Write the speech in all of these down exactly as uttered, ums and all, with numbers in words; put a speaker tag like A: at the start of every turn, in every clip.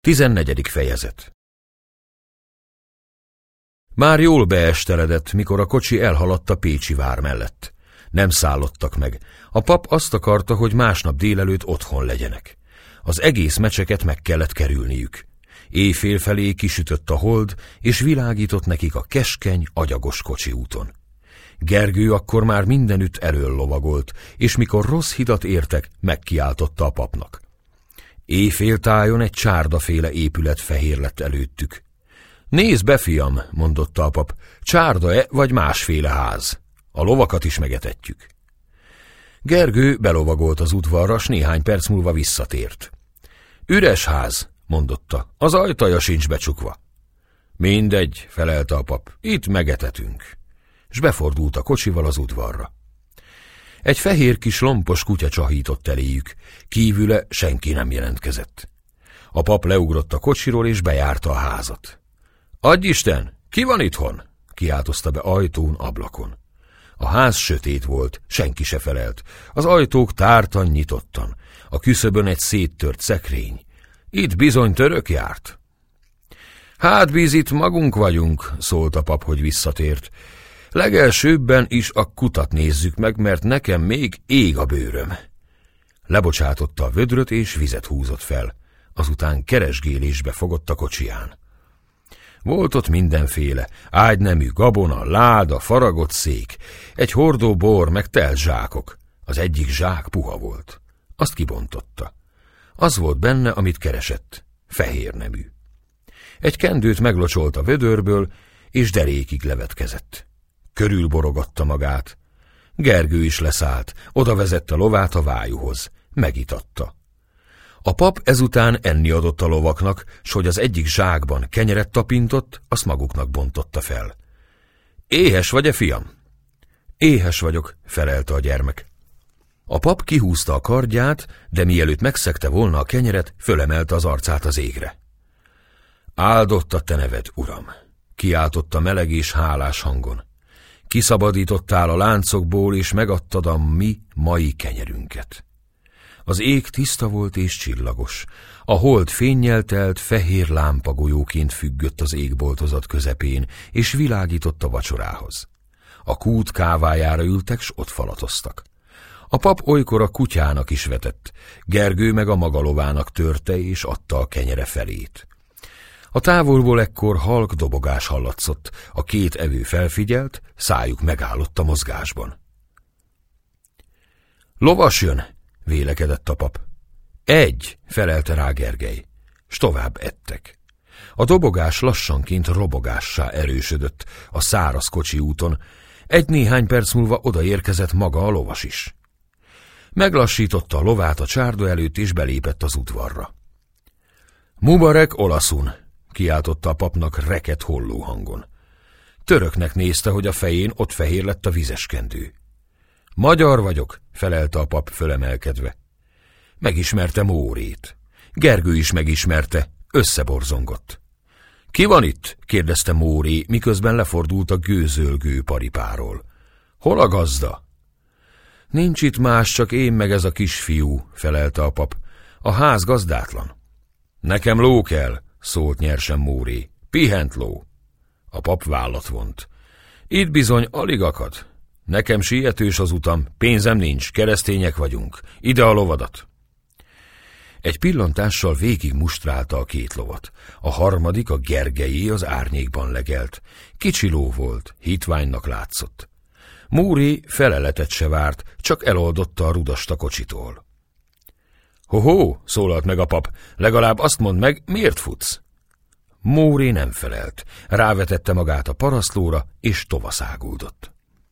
A: Tizennegyedik fejezet. Már jól beesteledett, mikor a kocsi elhaladt a Pécsi vár mellett. Nem szállottak meg. A pap azt akarta, hogy másnap délelőtt otthon legyenek. Az egész mecseket meg kellett kerülniük. Éjfél felé kisütött a hold, és világított nekik a keskeny, agyagos kocsi úton. Gergő akkor már mindenütt elől lovagolt, és mikor rossz hidat értek, megkiáltotta a papnak. Éjféltájon egy csárdaféle épület fehér lett előttük. Nézd be, fiam, mondotta a pap, csárda-e vagy másféle ház? A lovakat is megetetjük. Gergő belovagolt az udvarra, s néhány perc múlva visszatért. Üres ház, mondotta, az ajtaja sincs becsukva. Mindegy, felelte a pap, itt megetetünk. S befordult a kocsival az udvarra. Egy fehér kis lompos kutya csahított eléjük, kívüle senki nem jelentkezett. A pap leugrott a kocsiról és bejárta a házat. Adj Isten, ki van itthon? Kiáltozta be ajtón, ablakon. A ház sötét volt, senki se felelt. Az ajtók tártan, nyitottan. A küszöbön egy széttört szekrény. Itt bizony török járt. Hát bízit magunk vagyunk, szólt a pap, hogy visszatért. Legelsőbben is a kutat nézzük meg, mert nekem még ég a bőröm. Lebocsátotta a vödröt és vizet húzott fel. Azután keresgélésbe fogott a kocsiján. Volt ott mindenféle, ágynemű gabona, láda, faragott szék, egy hordó bor, meg telt zsákok. Az egyik zsák puha volt. Azt kibontotta. Az volt benne, amit keresett, fehér nemű. Egy kendőt meglocsolt a vödörből, és derékig levetkezett. Körülborogatta magát. Gergő is leszállt, oda vezette lovát a vájuhoz, megitatta. A pap ezután enni adott a lovaknak, s hogy az egyik zsákban kenyeret tapintott, azt maguknak bontotta fel. Éhes vagy-e, fiam? Éhes vagyok, felelte a gyermek. A pap kihúzta a kardját, de mielőtt megszegte volna a kenyeret, fölemelte az arcát az égre. Áldott a te neved, uram, kiáltotta meleg és hálás hangon. Kiszabadítottál a láncokból, és megadtad a mi mai kenyerünket. Az ég tiszta volt és csillagos. A hold fénnyel telt, fehér lámpagolyóként függött az égboltozat közepén, és világított a vacsorához. A kút kávájára ültek, s ott falatoztak. A pap olykor a kutyának is vetett, Gergő meg a maga lovának törte, és adta a kenyere felét. A távolból ekkor halk dobogás hallatszott, a két evő felfigyelt, szájuk megállott a mozgásban. Lovas jön, vélekedett a pap. Egy, felelte rá Gergely, s tovább ettek. A dobogás lassanként robogássá erősödött a száraz kocsi úton, egy-néhány perc múlva odaérkezett maga a lovas is. Meglassította a lovát a csárda előtt, és belépett az udvarra. Mubarek olaszun, kiáltotta a papnak reket holló hangon. Töröknek nézte, hogy a fején ott fehér lett a vizeskendő. Magyar vagyok, felelte a pap fölemelkedve. Megismerte Mórét. Gergő is megismerte, összeborzongott. Ki van itt? kérdezte Móré, miközben lefordult a gőzölgő paripáról. Hol a gazda? Nincs itt más, csak én meg ez a kisfiú, felelte a pap. A ház gazdátlan. Nekem ló kell, szólt nyersen Móré. Pihent ló. A pap vállat vont. Itt bizony alig akad. Nekem sietős az utam, pénzem nincs, keresztények vagyunk. Ide a lovadat. Egy pillantással végig mustrálta a két lovat. A harmadik, a Gergelyé, az árnyékban legelt. Kicsi ló volt, hitványnak látszott. Móré feleletet se várt, csak eloldotta a rudast a kocsitól. Ho-ho, szólalt meg a pap, legalább azt mondd meg, miért futsz? Móré nem felelt, rávetette magát a parasztlóra, és tovaszáguldott.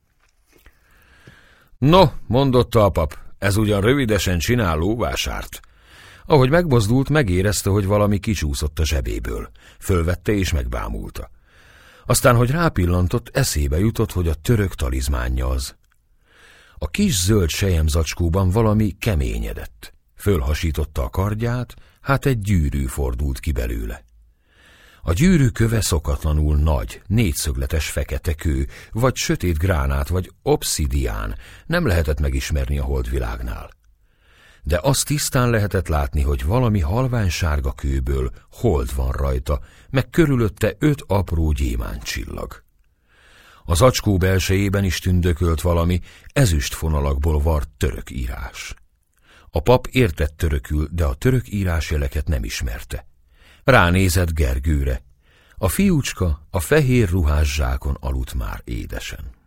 A: No, mondotta a pap, ez ugyan rövidesen csinál lóvásárt. Ahogy megmozdult, megérezte, hogy valami kicsúszott a zsebéből. Fölvette és megbámulta. Aztán, hogy rápillantott, eszébe jutott, hogy a török talizmánja az. A kis zöld selyemzacskóban valami keményedett. Fölhasította a kardját, hát egy gyűrű fordult ki belőle. A gyűrű köve szokatlanul nagy, négyszögletes fekete kő, vagy sötét gránát, vagy obszidián, nem lehetett megismerni a holdvilágnál. de azt tisztán lehetett látni, hogy valami halványsárga kőből hold van rajta, meg körülötte öt apró gyémántcsillag. Az acskó belsejében is tündökölt valami ezüst fonalakból vart török írás. A pap értett törökül, de a török írásjeleket nem ismerte. Ránézett Gergőre. A fiúcska a fehér ruhás zsákon aludt már édesen.